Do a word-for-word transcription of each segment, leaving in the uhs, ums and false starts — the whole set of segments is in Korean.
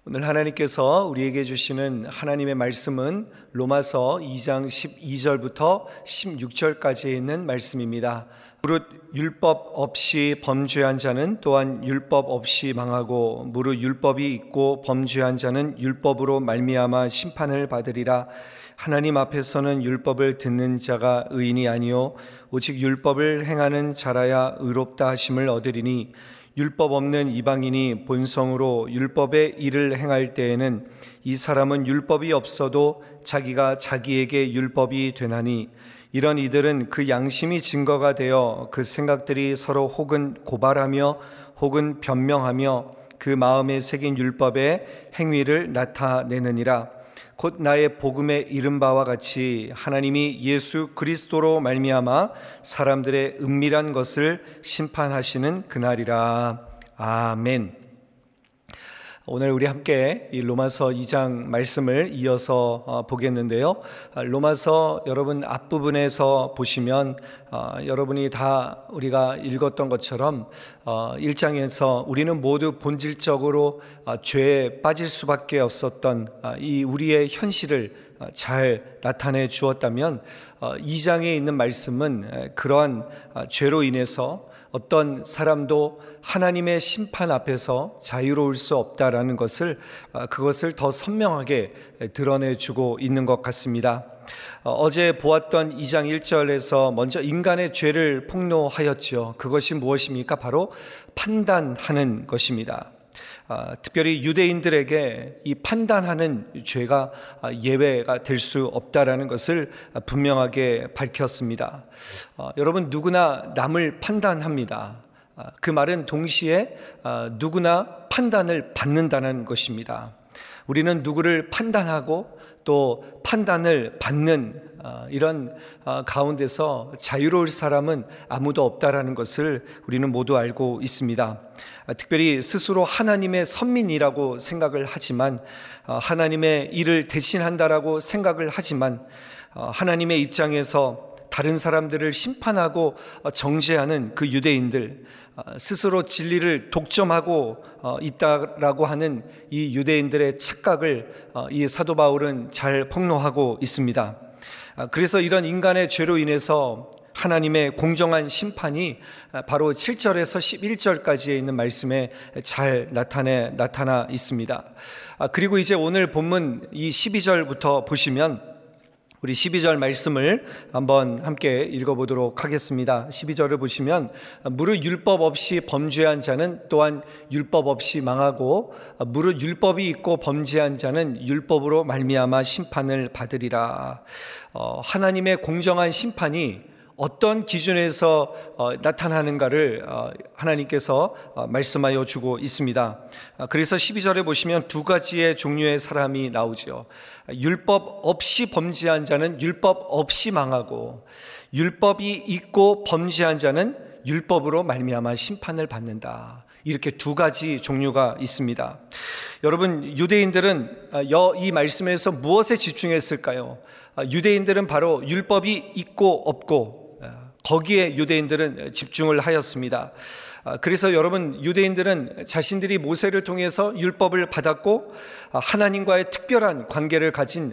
오늘 하나님께서 우리에게 주시는 하나님의 말씀은 로마서 이 장 십이 절부터 십육 절까지에 있는 말씀입니다. 무릇 율법 없이 범죄한 자는 또한 율법 없이 망하고 무릇 율법이 있고 범죄한 자는 율법으로 말미암아 심판을 받으리라. 하나님 앞에서는 율법을 듣는 자가 의인이 아니요 오직 율법을 행하는 자라야 의롭다 하심을 얻으리니 율법 없는 이방인이 본성으로 율법의 일을 행할 때에는 이 사람은 율법이 없어도 자기가 자기에게 율법이 되나니 이런 이들은 그 양심이 증거가 되어 그 생각들이 서로 혹은 고발하며 혹은 변명하며 그 마음에 새긴 율법의 행위를 나타내느니라. 곧 나의 복음에 이른 바와 같이 하나님이 예수 그리스도로 말미암아 사람들의 은밀한 것을 심판하시는 그날이라. 아멘. 오늘 우리 함께 이 로마서 이 장 말씀을 이어서 보겠는데요. 로마서 여러분 앞부분에서 보시면 여러분이 다 우리가 읽었던 것처럼 일 장에서 우리는 모두 본질적으로 죄에 빠질 수밖에 없었던 이 우리의 현실을 잘 나타내 주었다면 이 장에 있는 말씀은 그러한 죄로 인해서 어떤 사람도 하나님의 심판 앞에서 자유로울 수 없다라는 것을 그것을 더 선명하게 드러내주고 있는 것 같습니다. 어제 보았던 이 장 일 절에서 먼저 인간의 죄를 폭로하였죠. 그것이 무엇입니까? 바로 판단하는 것입니다. 아, 특별히 유대인들에게 이 판단하는 죄가 예외가 될 수 없다라는 것을 분명하게 밝혔습니다. 아, 여러분 누구나 남을 판단합니다. 아, 그 말은 동시에 아, 누구나 판단을 받는다는 것입니다. 우리는 누구를 판단하고 또 판단을 받는 이런 가운데서 자유로울 사람은 아무도 없다라는 것을 우리는 모두 알고 있습니다. 특별히 스스로 하나님의 선민이라고 생각을 하지만 하나님의 일을 대신한다라고 생각을 하지만 하나님의 입장에서 다른 사람들을 심판하고 정죄하는 그 유대인들, 스스로 진리를 독점하고 있다라고 하는 이 유대인들의 착각을 이 사도 바울은 잘 폭로하고 있습니다. 그래서 이런 인간의 죄로 인해서 하나님의 공정한 심판이 바로 칠 절에서 십일 절까지에 있는 말씀에 잘 나타내, 나타나 있습니다. 그리고 이제 오늘 본문 이 십이 절부터 보시면 우리 십이 절 말씀을 한번 함께 읽어보도록 하겠습니다. 십이 절을 보시면 무릇 율법 없이 범죄한 자는 또한 율법 없이 망하고 무릇 율법이 있고 범죄한 자는 율법으로 말미암아 심판을 받으리라. 어, 하나님의 공정한 심판이 어떤 기준에서 어, 나타나는가를 어, 하나님께서 어, 말씀하여 주고 있습니다. 어, 그래서 십이 절에 보시면 두 가지의 종류의 사람이 나오죠. 율법 없이 범죄한 자는 율법 없이 망하고 율법이 있고 범죄한 자는 율법으로 말미암아 심판을 받는다. 이렇게 두 가지 종류가 있습니다. 여러분 유대인들은 이 말씀에서 무엇에 집중했을까요? 유대인들은 바로 율법이 있고 없고 거기에 유대인들은 집중을 하였습니다. 그래서 여러분 유대인들은 자신들이 모세를 통해서 율법을 받았고 하나님과의 특별한 관계를 가진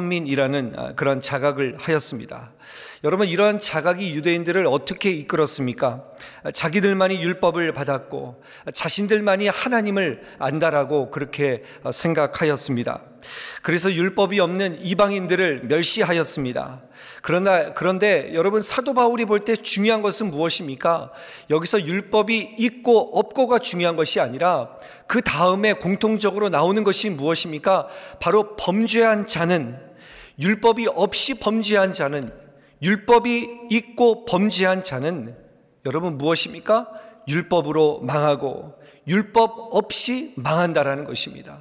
선민이라는 그런 자각을 하였습니다. 여러분 이러한 자각이 유대인들을 어떻게 이끌었습니까? 자기들만이 율법을 받았고 자신들만이 하나님을 안다라고 그렇게 생각하였습니다. 그래서 율법이 없는 이방인들을 멸시하였습니다. 그러나, 그런데 여러분 사도 바울이 볼 때 중요한 것은 무엇입니까? 여기서 율법이 있고 없고가 중요한 것이 아니라 그 다음에 공통적으로 나오는 것이 무엇입니까? 바로 범죄한 자는, 율법이 없이 범죄한 자는, 율법이 있고 범죄한 자는 여러분 무엇입니까? 율법으로 망하고 율법 없이 망한다라는 것입니다.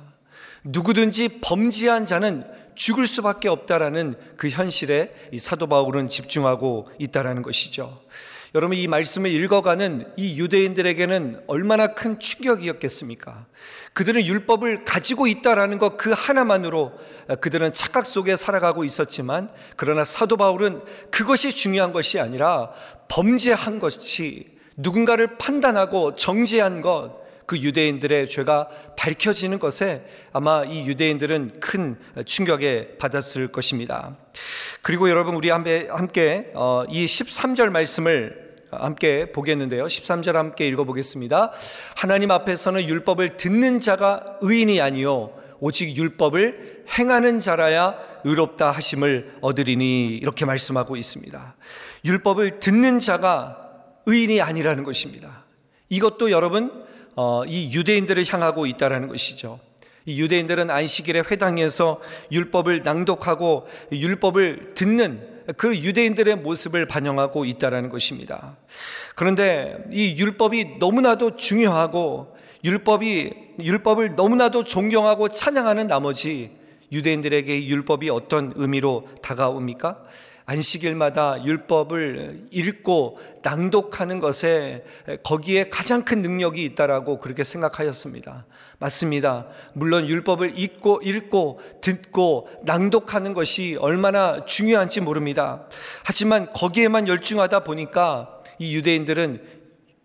누구든지 범죄한 자는 죽을 수밖에 없다라는 그 현실에 이 사도 바울은 집중하고 있다라는 것이죠. 여러분 이 말씀을 읽어가는 이 유대인들에게는 얼마나 큰 충격이었겠습니까? 그들은 율법을 가지고 있다라는 것 그 하나만으로 그들은 착각 속에 살아가고 있었지만 그러나 사도 바울은 그것이 중요한 것이 아니라 범죄한 것이 누군가를 판단하고 정죄한 것 그 유대인들의 죄가 밝혀지는 것에 아마 이 유대인들은 큰 충격에 받았을 것입니다. 그리고 여러분, 우리 함께 이 십삼 절 말씀을 함께 보겠는데요. 십삼 절 함께 읽어보겠습니다. 하나님 앞에서는 율법을 듣는 자가 의인이 아니요 오직 율법을 행하는 자라야 의롭다 하심을 얻으리니, 이렇게 말씀하고 있습니다. 율법을 듣는 자가 의인이 아니라는 것입니다. 이것도 여러분 어, 이 유대인들을 향하고 있다는 것이죠. 이 유대인들은 안식일에 회당에서 율법을 낭독하고 율법을 듣는 그 유대인들의 모습을 반영하고 있다는 것입니다. 그런데 이 율법이 너무나도 중요하고 율법이 율법을 너무나도 존경하고 찬양하는 나머지 유대인들에게 율법이 어떤 의미로 다가옵니까? 안식일마다 율법을 읽고 낭독하는 것에 거기에 가장 큰 능력이 있다라고 그렇게 생각하였습니다. 맞습니다. 물론 율법을 읽고 읽고 듣고 낭독하는 것이 얼마나 중요한지 모릅니다. 하지만 거기에만 열중하다 보니까 이 유대인들은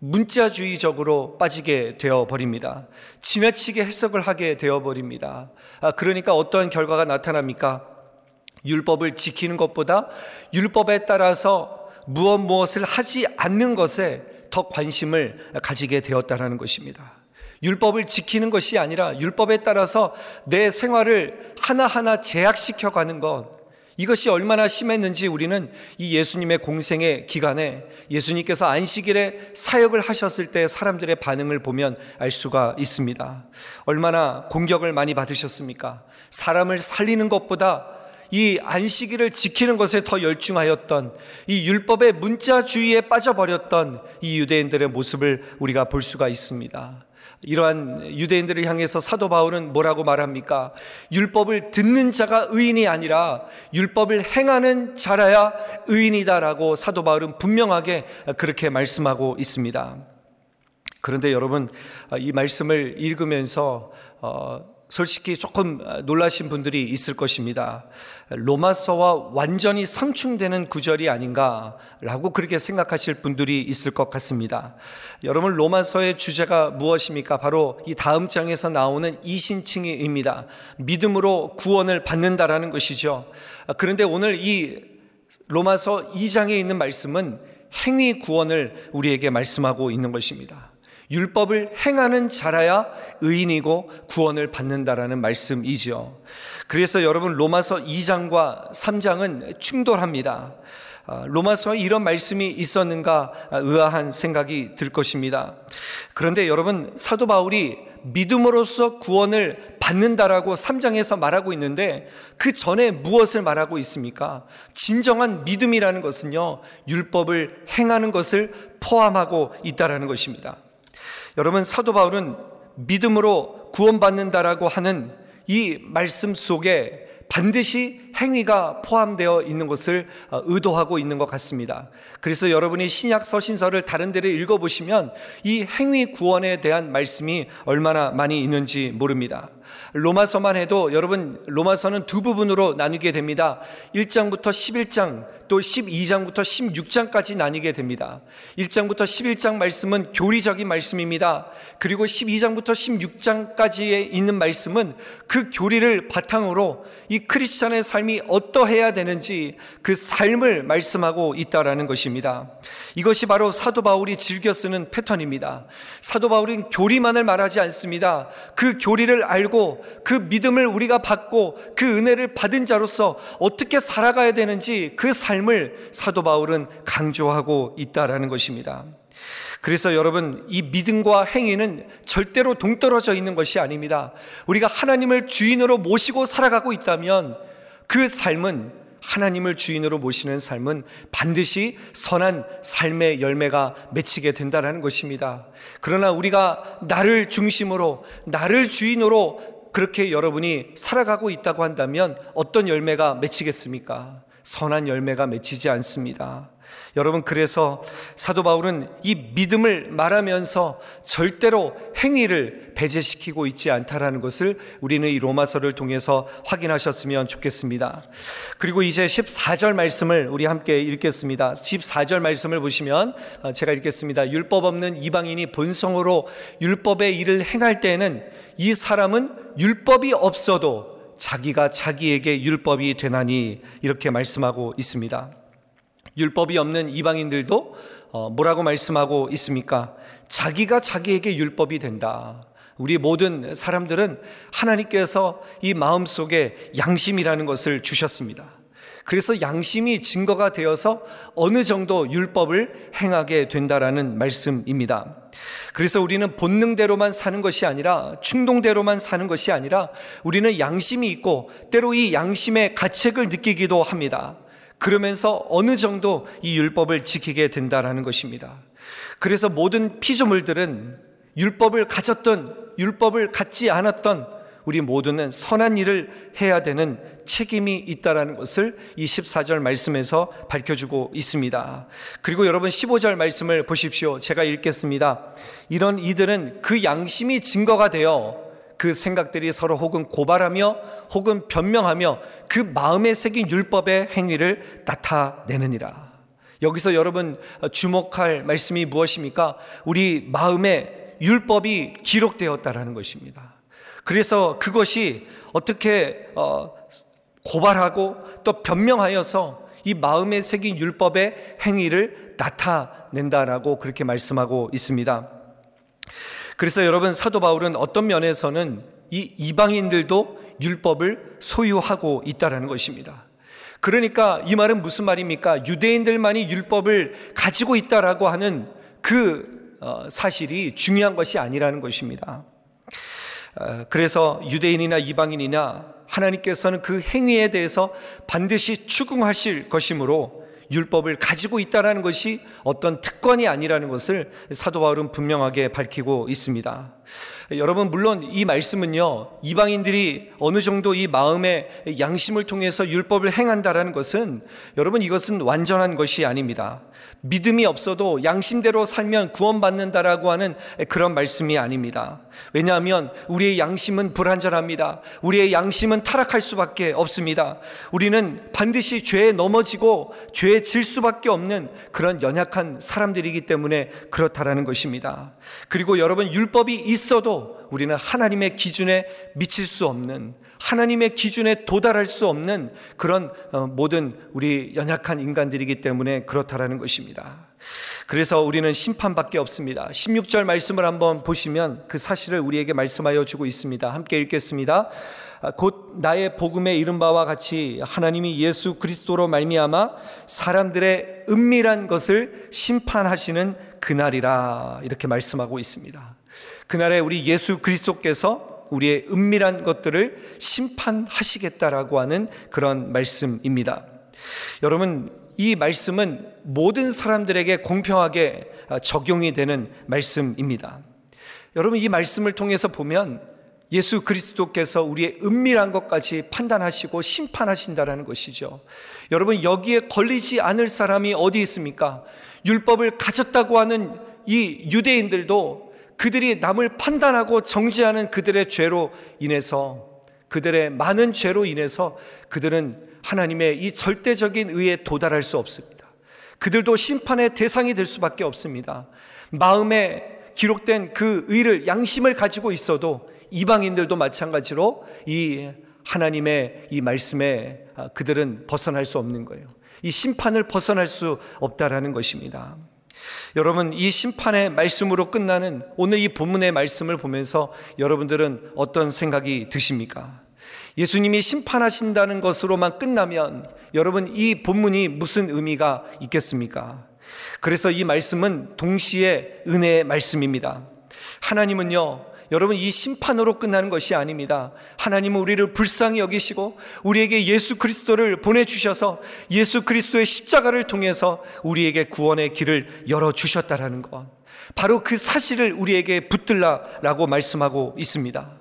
문자주의적으로 빠지게 되어버립니다. 지나치게 해석을 하게 되어버립니다. 그러니까 어떠한 결과가 나타납니까? 율법을 지키는 것보다 율법에 따라서 무엇 무엇을 하지 않는 것에 더 관심을 가지게 되었다는 것입니다. 율법을 지키는 것이 아니라 율법에 따라서 내 생활을 하나하나 제약시켜가는 것, 이것이 얼마나 심했는지 우리는 이 예수님의 공생의 기간에 예수님께서 안식일에 사역을 하셨을 때 사람들의 반응을 보면 알 수가 있습니다. 얼마나 공격을 많이 받으셨습니까? 사람을 살리는 것보다 이 안식일을 지키는 것에 더 열중하였던, 이 율법의 문자주의에 빠져버렸던 이 유대인들의 모습을 우리가 볼 수가 있습니다. 이러한 유대인들을 향해서 사도 바울은 뭐라고 말합니까? 율법을 듣는 자가 의인이 아니라 율법을 행하는 자라야 의인이다라고 사도 바울은 분명하게 그렇게 말씀하고 있습니다. 그런데 여러분, 이 말씀을 읽으면서 어, 솔직히 조금 놀라신 분들이 있을 것입니다. 로마서와 완전히 상충되는 구절이 아닌가라고 그렇게 생각하실 분들이 있을 것 같습니다. 여러분, 로마서의 주제가 무엇입니까? 바로 이 다음 장에서 나오는 이신칭의입니다. 믿음으로 구원을 받는다라는 것이죠. 그런데 오늘 이 로마서 이 장에 있는 말씀은 행위 구원을 우리에게 말씀하고 있는 것입니다. 율법을 행하는 자라야 의인이고 구원을 받는다라는 말씀이죠. 그래서 여러분, 로마서 이 장과 삼 장은 충돌합니다. 로마서에 이런 말씀이 있었는가 의아한 생각이 들 것입니다. 그런데 여러분, 사도 바울이 믿음으로써 구원을 받는다라고 삼 장에서 말하고 있는데 그 전에 무엇을 말하고 있습니까? 진정한 믿음이라는 것은요, 율법을 행하는 것을 포함하고 있다라는 것입니다. 여러분, 사도 바울은 믿음으로 구원받는다라고 하는 이 말씀 속에 반드시 행위가 포함되어 있는 것을 의도하고 있는 것 같습니다. 그래서 여러분이 신약 서신서를 다른 데를 읽어보시면 이 행위 구원에 대한 말씀이 얼마나 많이 있는지 모릅니다. 로마서만 해도 여러분, 로마서는 두 부분으로 나뉘게 됩니다. 일 장부터 십일 장, 또 십이 장부터 십육 장까지 나뉘게 됩니다. 일 장부터 십일 장 말씀은 교리적인 말씀입니다. 그리고 십이 장부터 십육 장까지에 있는 말씀은 그 교리를 바탕으로 이 크리스찬의 삶이 어떠해야 되는지 그 삶을 말씀하고 있다라는 것입니다. 이것이 바로 사도 바울이 즐겨 쓰는 패턴입니다. 사도 바울은 교리만을 말하지 않습니다. 그 교리를 알고 그 믿음을 우리가 받고 그 은혜를 받은 자로서 어떻게 살아가야 되는지 그 삶을 사도 바울은 강조하고 있다라는 것입니다. 그래서 여러분, 이 믿음과 행위는 절대로 동떨어져 있는 것이 아닙니다. 우리가 하나님을 주인으로 모시고 살아가고 있다면 그 삶은, 하나님을 주인으로 모시는 삶은 반드시 선한 삶의 열매가 맺히게 된다는 것입니다. 그러나 우리가 나를 중심으로, 나를 주인으로 그렇게 여러분이 살아가고 있다고 한다면 어떤 열매가 맺히겠습니까? 선한 열매가 맺히지 않습니다. 여러분, 그래서 사도 바울은 이 믿음을 말하면서 절대로 행위를 배제시키고 있지 않다라는 것을 우리는 이 로마서를 통해서 확인하셨으면 좋겠습니다. 그리고 이제 십사 절 말씀을 우리 함께 읽겠습니다. 십사 절 말씀을 보시면 제가 읽겠습니다. 율법 없는 이방인이 본성으로 율법의 일을 행할 때에는 이 사람은 율법이 없어도 자기가 자기에게 율법이 되나니, 이렇게 말씀하고 있습니다. 율법이 없는 이방인들도 뭐라고 말씀하고 있습니까? 자기가 자기에게 율법이 된다. 우리 모든 사람들은 하나님께서 이 마음속에 양심이라는 것을 주셨습니다. 그래서 양심이 증거가 되어서 어느 정도 율법을 행하게 된다라는 말씀입니다. 그래서 우리는 본능대로만 사는 것이 아니라, 충동대로만 사는 것이 아니라, 우리는 양심이 있고 때로 이 양심의 가책을 느끼기도 합니다. 그러면서 어느 정도 이 율법을 지키게 된다라는 것입니다. 그래서 모든 피조물들은 율법을 가졌던, 율법을 갖지 않았던 우리 모두는 선한 일을 해야 되는 책임이 있다라는 것을 이 십사 절 말씀에서 밝혀주고 있습니다. 그리고 여러분, 십오 절 말씀을 보십시오. 제가 읽겠습니다. 이런 이들은 그 양심이 증거가 되어 그 생각들이 서로 혹은 고발하며 혹은 변명하며 그 마음에 새긴 율법의 행위를 나타내느니라. 여기서 여러분 주목할 말씀이 무엇입니까? 우리 마음에 율법이 기록되었다라는 것입니다. 그래서 그것이 어떻게 고발하고 또 변명하여서 이 마음에 새긴 율법의 행위를 나타낸다라고 그렇게 말씀하고 있습니다. 그래서 여러분, 사도 바울은 어떤 면에서는 이 이방인들도 율법을 소유하고 있다는 것입니다. 그러니까 이 말은 무슨 말입니까? 유대인들만이 율법을 가지고 있다라고 하는 그 사실이 중요한 것이 아니라는 것입니다. 그래서 유대인이나 이방인이나 하나님께서는 그 행위에 대해서 반드시 추궁하실 것이므로 율법을 가지고 있다는 것이 어떤 특권이 아니라는 것을 사도 바울은 분명하게 밝히고 있습니다. 여러분, 물론 이 말씀은요, 이방인들이 어느 정도 이 마음의 양심을 통해서 율법을 행한다라는 것은, 여러분, 이것은 완전한 것이 아닙니다. 믿음이 없어도 양심대로 살면 구원받는다라고 하는 그런 말씀이 아닙니다. 왜냐하면 우리의 양심은 불완전합니다. 우리의 양심은 타락할 수밖에 없습니다. 우리는 반드시 죄에 넘어지고 죄에 질 수밖에 없는 그런 연약한 사람들이기 때문에 그렇다라는 것입니다. 그리고 여러분, 율법이 있어도 우리는 하나님의 기준에 미칠 수 없는, 하나님의 기준에 도달할 수 없는 그런 모든 우리 연약한 인간들이기 때문에 그렇다라는 것입니다. 그래서 우리는 심판밖에 없습니다. 십육 절 말씀을 한번 보시면 그 사실을 우리에게 말씀하여 주고 있습니다. 함께 읽겠습니다. 곧 나의 복음에 이른 바와 같이 하나님이 예수 그리스도로 말미암아 사람들의 은밀한 것을 심판하시는 그날이라, 이렇게 말씀하고 있습니다. 그날에 우리 예수 그리스도께서 우리의 은밀한 것들을 심판하시겠다라고 하는 그런 말씀입니다. 여러분, 이 말씀은 모든 사람들에게 공평하게 적용이 되는 말씀입니다. 여러분, 이 말씀을 통해서 보면 예수 그리스도께서 우리의 은밀한 것까지 판단하시고 심판하신다라는 것이죠. 여러분, 여기에 걸리지 않을 사람이 어디 있습니까? 율법을 가졌다고 하는 이 유대인들도 그들이 남을 판단하고 정죄하는 그들의 죄로 인해서, 그들의 많은 죄로 인해서 그들은 하나님의 이 절대적인 의에 도달할 수 없습니다. 그들도 심판의 대상이 될 수밖에 없습니다. 마음에 기록된 그 의를, 양심을 가지고 있어도 이방인들도 마찬가지로 이 하나님의 이 말씀에 그들은 벗어날 수 없는 거예요. 이 심판을 벗어날 수 없다라는 것입니다. 여러분, 이 심판의 말씀으로 끝나는 오늘 이 본문의 말씀을 보면서 여러분들은 어떤 생각이 드십니까? 예수님이 심판하신다는 것으로만 끝나면 여러분, 이 본문이 무슨 의미가 있겠습니까? 그래서 이 말씀은 동시에 은혜의 말씀입니다. 하나님은요, 여러분, 이 심판으로 끝나는 것이 아닙니다. 하나님은 우리를 불쌍히 여기시고 우리에게 예수 그리스도를 보내주셔서 예수 그리스도의 십자가를 통해서 우리에게 구원의 길을 열어주셨다라는 것, 바로 그 사실을 우리에게 붙들라라고 말씀하고 있습니다.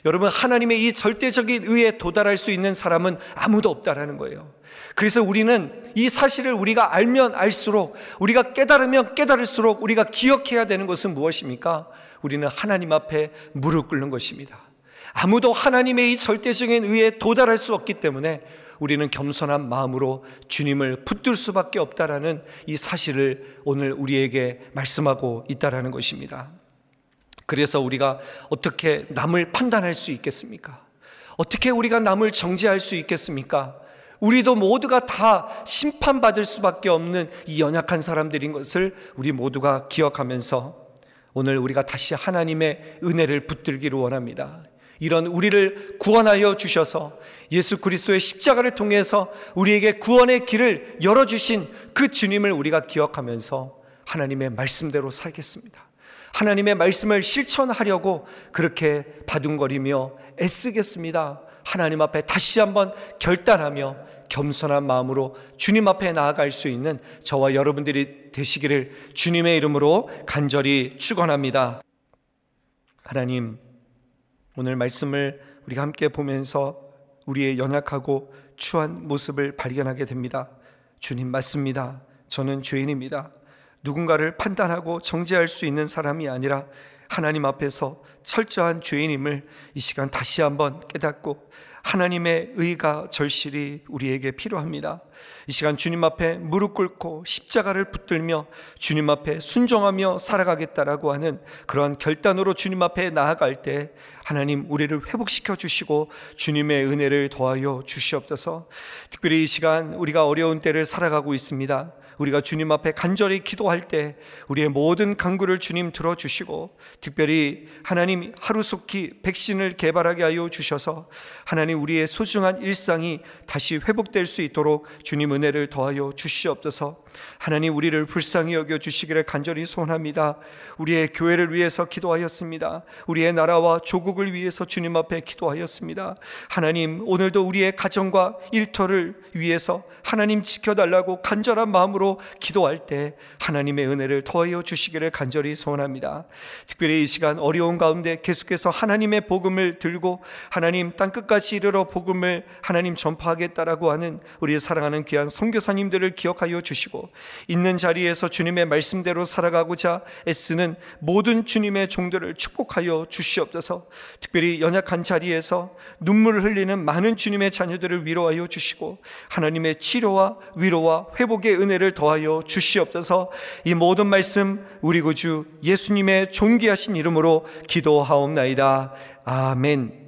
여러분, 하나님의 이 절대적인 의에 도달할 수 있는 사람은 아무도 없다라는 거예요. 그래서 우리는 이 사실을 우리가 알면 알수록, 우리가 깨달으면 깨달을수록 우리가 기억해야 되는 것은 무엇입니까? 우리는 하나님 앞에 무릎 꿇는 것입니다. 아무도 하나님의 이 절대적인 의에 도달할 수 없기 때문에 우리는 겸손한 마음으로 주님을 붙들 수밖에 없다라는 이 사실을 오늘 우리에게 말씀하고 있다라는 것입니다. 그래서 우리가 어떻게 남을 판단할 수 있겠습니까? 어떻게 우리가 남을 정죄할 수 있겠습니까? 우리도 모두가 다 심판받을 수밖에 없는 이 연약한 사람들인 것을 우리 모두가 기억하면서 오늘 우리가 다시 하나님의 은혜를 붙들기를 원합니다. 이런 우리를 구원하여 주셔서 예수 그리스도의 십자가를 통해서 우리에게 구원의 길을 열어주신 그 주님을 우리가 기억하면서 하나님의 말씀대로 살겠습니다. 하나님의 말씀을 실천하려고 그렇게 바둥거리며 애쓰겠습니다. 하나님 앞에 다시 한번 결단하며 겸손한 마음으로 주님 앞에 나아갈 수 있는 저와 여러분들이 되시기를 주님의 이름으로 간절히 축원합니다. 하나님, 오늘 말씀을 우리가 함께 보면서 우리의 연약하고 추한 모습을 발견하게 됩니다. 주님, 맞습니다. 저는 죄인입니다. 누군가를 판단하고 정죄할 수 있는 사람이 아니라 하나님 앞에서 철저한 죄인임을 이 시간 다시 한번 깨닫고 하나님의 의가 절실히 우리에게 필요합니다. 이 시간 주님 앞에 무릎 꿇고 십자가를 붙들며 주님 앞에 순종하며 살아가겠다라고 하는 그러한 결단으로 주님 앞에 나아갈 때 하나님 우리를 회복시켜 주시고 주님의 은혜를 더하여 주시옵소서. 특별히 이 시간 우리가 어려운 때를 살아가고 있습니다. 우리가 주님 앞에 간절히 기도할 때 우리의 모든 간구를 주님 들어주시고 특별히 하나님 하루속히 백신을 개발하게 하여 주셔서 하나님 우리의 소중한 일상이 다시 회복될 수 있도록 주님 은혜를 더하여 주시옵소서. 하나님 우리를 불쌍히 여겨 주시기를 간절히 소원합니다. 우리의 교회를 위해서 기도하였습니다. 우리의 나라와 조국을 위해서 주님 앞에 기도하였습니다. 하나님 오늘도 우리의 가정과 일터를 위해서 하나님 지켜달라고 간절한 마음으로 기도할 때 하나님의 은혜를 더하여 주시기를 간절히 소원합니다. 특별히 이 시간 어려운 가운데 계속해서 하나님의 복음을 들고 하나님 땅끝까지 이르러 복음을 하나님 전파하겠다라고 하는 우리의 사랑하는 귀한 선교사님들을 기억하여 주시고 있는 자리에서 주님의 말씀대로 살아가고자 애쓰는 모든 주님의 종들을 축복하여 주시옵소서. 특별히 연약한 자리에서 눈물을 흘리는 많은 주님의 자녀들을 위로하여 주시고 하나님의 치료와 위로와 회복의 은혜를 더하여 주시옵소서. 이 모든 말씀 우리 구주 예수님의 존귀하신 이름으로 기도하옵나이다. 아멘.